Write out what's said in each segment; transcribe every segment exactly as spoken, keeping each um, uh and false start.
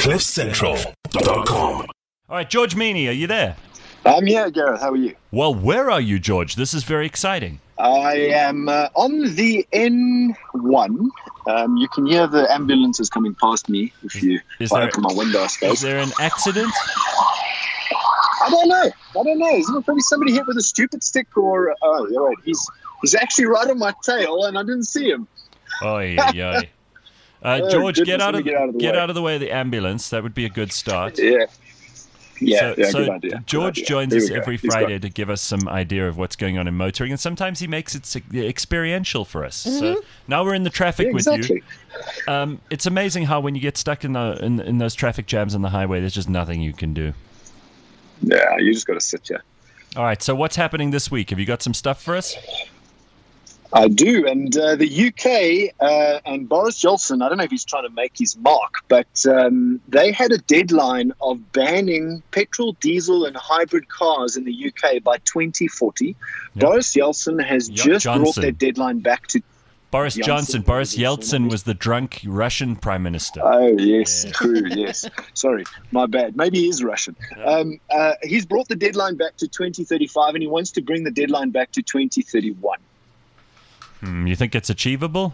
cliff central dot com. All right, George Meany, are you there? I'm here, Gareth. How are you? Well, where are you, George? This is very exciting. I am uh, on the N one. Um, you can hear the ambulances coming past me if you Is if I there- open my window, I Is suppose. there an accident? I don't know. I don't know. Is it probably somebody hit with a stupid stick or... Oh, you're right. He's, he's actually right on my tail and I didn't see him. Oh, yeah, yeah. Uh, Oh, George, get goodness, out let of, me get out of the get way. out of the way of the ambulance. That would be a good start. Yeah. Yeah, so, yeah, so good idea. George Good idea. joins Here us we go. every He's got- Friday to give us some idea of what's going on in motoring, and sometimes he makes it sig- experiential for us. So now we're in the traffic Yeah, with exactly. you. Um, it's amazing how when you get stuck in, the, in in those traffic jams on the highway, there's just nothing you can do. Yeah, you just got to sit here. All right, so what's happening this week? Have you got some stuff for us? I do, and uh, the U K uh, and Boris Johnson, I don't know if he's trying to make his mark, but um, they had a deadline of banning petrol, diesel and hybrid cars in the U K by twenty forty. Yep. Boris Yeltsin has Yep, just brought Johnson. that deadline back to... Boris Johnson, Johnson. Boris what is his Yeltsin name? was the drunk Russian prime minister. Oh, yes, Yeah. true, yes. Sorry, my bad. Maybe he is Russian. Um, uh, he's brought the deadline back to twenty thirty-five and he wants to bring the deadline back to twenty thirty-one. Hmm, you think it's achievable?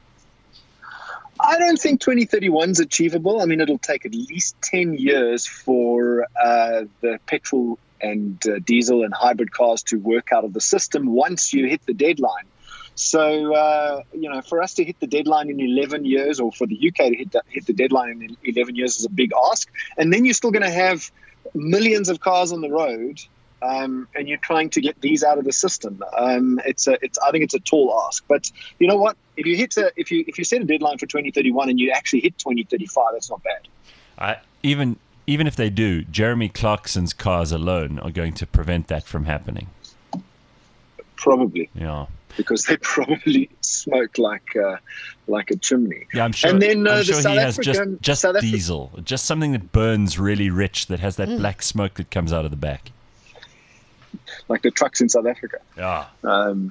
I don't think twenty thirty-one is achievable. I mean, it'll take at least ten years for uh, the petrol and uh, diesel and hybrid cars to work out of the system once you hit the deadline. So, uh, you know, for us to hit the deadline in eleven years, or for the U K to hit the, hit the deadline in eleven years is a big ask. And then you're still going to have millions of cars on the road, um, and you're trying to get these out of the system. Um, it's a, it's, I think it's a tall ask. But you know what? If you hit a, if you if you set a deadline for twenty thirty-one and you actually hit twenty thirty-five, that's not bad. I, even even if they do, Jeremy Clarkson's cars alone are going to prevent that from happening. Probably. Yeah. Because they probably smoke like uh, like a chimney. Yeah, I'm sure. And then uh, I'm the sure South he has African, just, just South Afri- diesel, just something that burns really rich, that has that black smoke that comes out of the back. like the trucks in South Africa. Yeah. Um,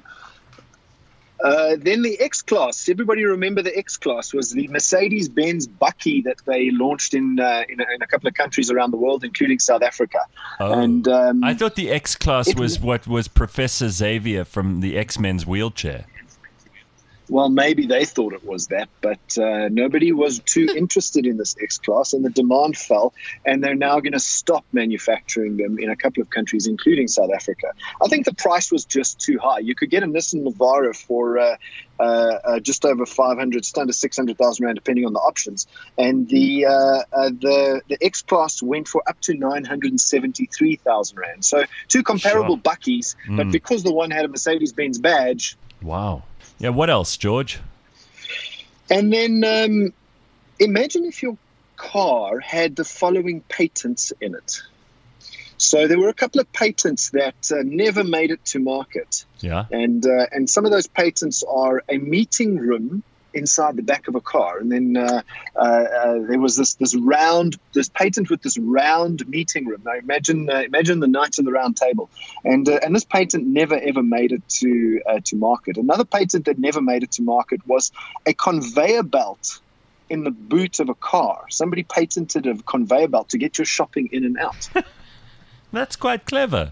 uh, then the X-Class. Everybody remember the X-Class was the Mercedes-Benz Bucky that they launched in, uh, in, a, in a couple of countries around the world, including South Africa. Oh. And um, I thought the X-Class it- was what was Professor Xavier from the X-Men's wheelchair. Well, maybe they thought it was that, but uh, nobody was too interested in this X-Class, and the demand fell, and they're now going to stop manufacturing them in a couple of countries, including South Africa. I think the price was just too high. You could get a Nissan Navara for uh, uh, uh, just over five hundred, just under six hundred thousand rand, depending on the options, and the uh, uh, the the X-Class went for up to nine hundred seventy-three thousand rand. So two comparable Sure. Buckies, but because the one had a Mercedes-Benz badge. Wow. Yeah, what else, George? And then um, imagine if your car had the following patents in it. So there were a couple of patents that uh, never made it to market. Yeah. And uh, and some of those patents are a meeting room inside the back of a car. And then uh, uh, uh, there was this this round, this patent with this round meeting room. Now imagine uh, imagine the Knights of the Round Table. And uh, and this patent never ever made it to uh, to market. Another patent that never made it to market was a conveyor belt in the boot of a car. Somebody patented a conveyor belt to get your shopping in and out. That's quite clever.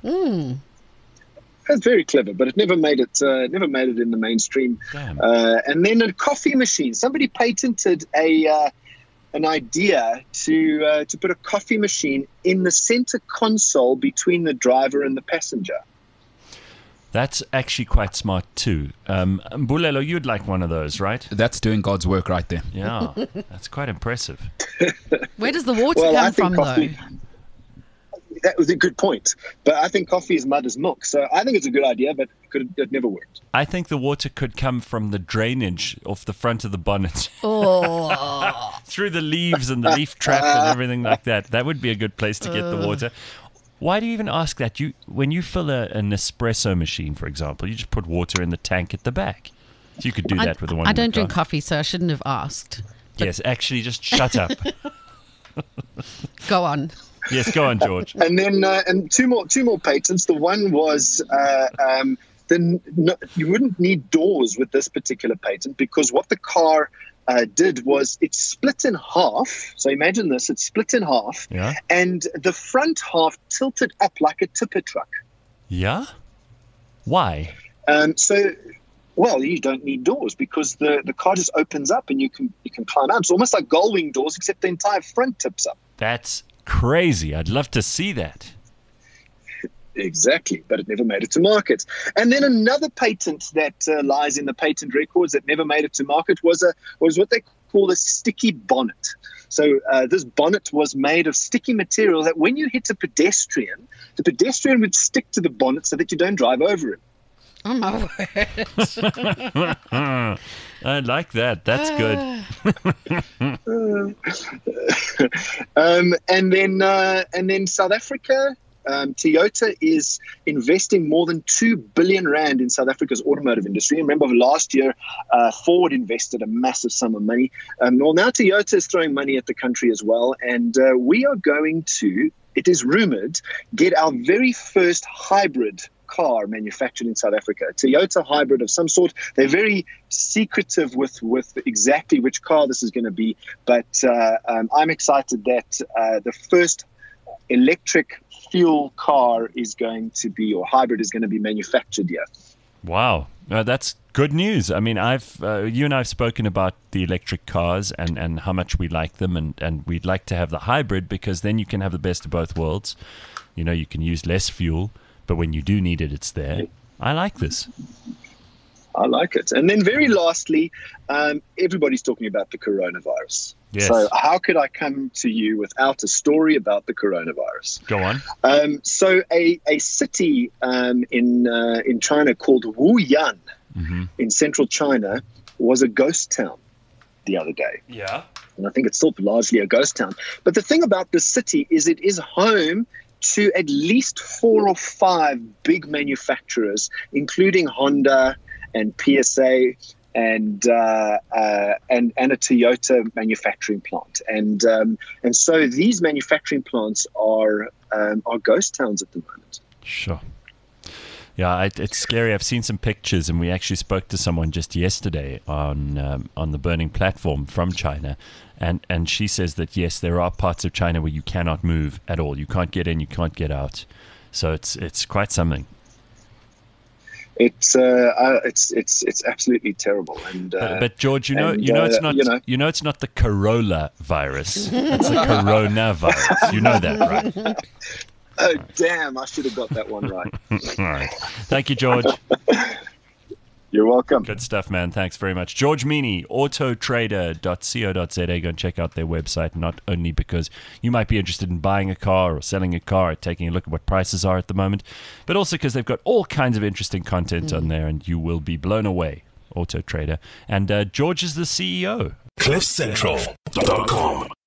That's very clever, but it never made it. Uh, never made it in the mainstream. Damn. Uh, and then a coffee machine. Somebody patented a uh, an idea to uh, to put a coffee machine in the center console between the driver and the passenger. That's actually quite smart too. Um, Mbulelo, you'd like one of those, right? That's doing God's work right there. Yeah, that's quite impressive. Where does the water Well, I come think from, coffee- though? That was a good point, but I think coffee is mother's milk. So I think it's a good idea, but it, could, it never worked. I think the water could come from the drainage off the front of the bonnet. Oh, Through the leaves and the leaf trap and everything like that. That would be a good place to get the water. Why do you even ask that? You when you fill a, an espresso machine, for example, you just put water in the tank at the back. So you could do I, that with the one. I in the don't drink car. coffee, so I shouldn't have asked. Yes, actually, just shut up. Go on. Yes, go on, George. And then uh, and two more two more patents. The one was uh, um, the no, you wouldn't need doors with this particular patent because what the car uh, did was it split in half. So imagine this, it's split in half, Yeah. and the front half tilted up like a tipper truck. Yeah? Why? Um, so, well, you don't need doors because the, the car just opens up and you can you can climb out. It's almost like gull-wing doors, except the entire front tips up. That's crazy. I'd love to see that. Exactly, but it never made it to market. And then another patent that uh, lies in the patent records that never made it to market was a was what they call a sticky bonnet. So uh, this bonnet was made of sticky material that when you hit a pedestrian, the pedestrian would stick to the bonnet so that you don't drive over him. Oh my word. I like that. That's good. um, and then uh, and then South Africa. Um, Toyota is investing more than two billion rand in South Africa's automotive industry. And remember, last year, uh, Ford invested a massive sum of money. Um, well, now Toyota is throwing money at the country as well. And uh, we are going to, it is rumored, get our very first hybrid car manufactured in South Africa, a Toyota hybrid of some sort. They're very secretive with, with exactly which car this is going to be. But uh, um, I'm excited that uh, the first electric fuel car is going to be, or hybrid is going to be manufactured here. Wow. Uh, that's good news. I mean, I've uh, you and I have spoken about the electric cars and, and how much we like them, and, and we'd like to have the hybrid because then you can have the best of both worlds. You know, you can use less fuel, but when you do need it, it's there. I like this. I like it. And then very lastly, um, everybody's talking about the coronavirus. Yes. So how could I come to you without a story about the coronavirus? Go on. Um, so a, a city um, in uh, in China called Wuhan Mm-hmm. in central China was a ghost town the other day. Yeah. And I think it's still largely a ghost town. But the thing about this city is it is home to at least four or five big manufacturers, including Honda and P S A and uh, uh, and and a Toyota manufacturing plant, and um, and so these manufacturing plants are um, are ghost towns at the moment. Sure. Yeah, it, it's scary. I've seen some pictures, and we actually spoke to someone just yesterday on um, on the Burning Platform from China, and and she says that yes, there are parts of China where you cannot move at all. You can't get in, you can't get out. So it's it's quite something. It's uh, uh, it's it's it's absolutely terrible. And uh, But, but George, you know, and, you know, it's uh, not, you know- you know, it's not the Corolla virus. It's the coronavirus. You know that, right? oh damn! I should have got that one right. All right. Thank you, George. You're welcome. Good stuff, man. Thanks very much. George Meany, auto trader dot co dot za. Go and check out their website, not only because you might be interested in buying a car or selling a car or taking a look at what prices are at the moment, but also because they've got all kinds of interesting content on there, and you will be blown away. Auto Trader. And uh, George is the C E O. cliff central dot com